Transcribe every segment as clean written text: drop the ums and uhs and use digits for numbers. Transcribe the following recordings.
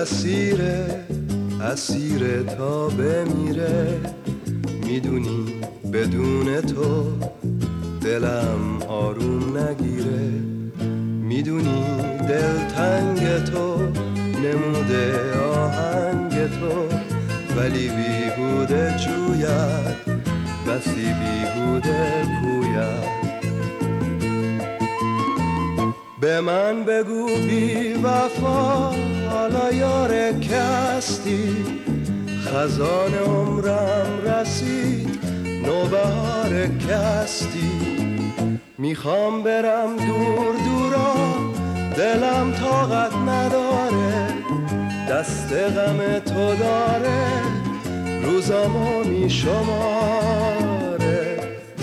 اسیر تا بمیره. میدونی بدون تو دلم آروم نگیره. میدونی دلتنگ تو نموده آهنگ تو، ولی بیهوده جوید بسی بیهوده پوید. به من بگو بی وفا حالا یار که هستی، خزان عمرم رسید نوبهار که هستی. میخوام برم دور دورا دلم طاقت نداره، دست غم تو داره روزامو میشماره.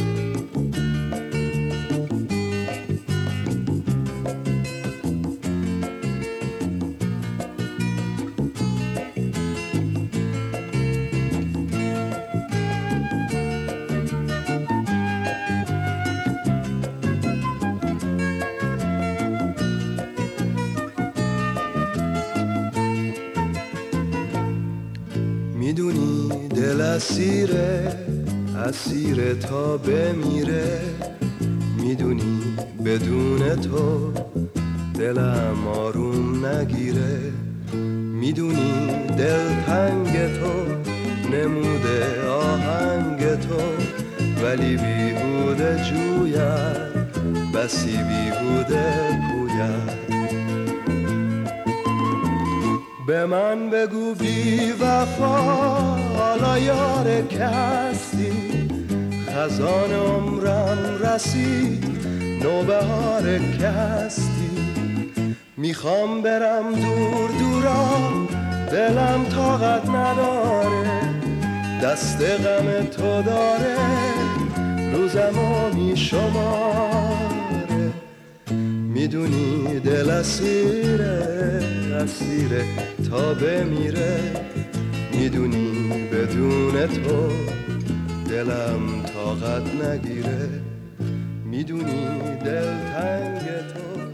میدونی دل اسیر تا بمیره. میدونی بدون تو دلم آروم نگیره. میدونی دلتنگ تو نموده آهنگ تو، ولی بیهوده جوید بسی بیهوده پوید. به من بگو بی وفا حالا یار که هستی، خزان عمرم رسید نوبهار که هستی. میخوام برم دور دورا دلم طاقت نداره، دست غم تو داره روزمو میشماره. میدونی دل اسیره تا بمیره. میدونی بدون تو دلم طاقت نگیره. میدونی دلتنگ تو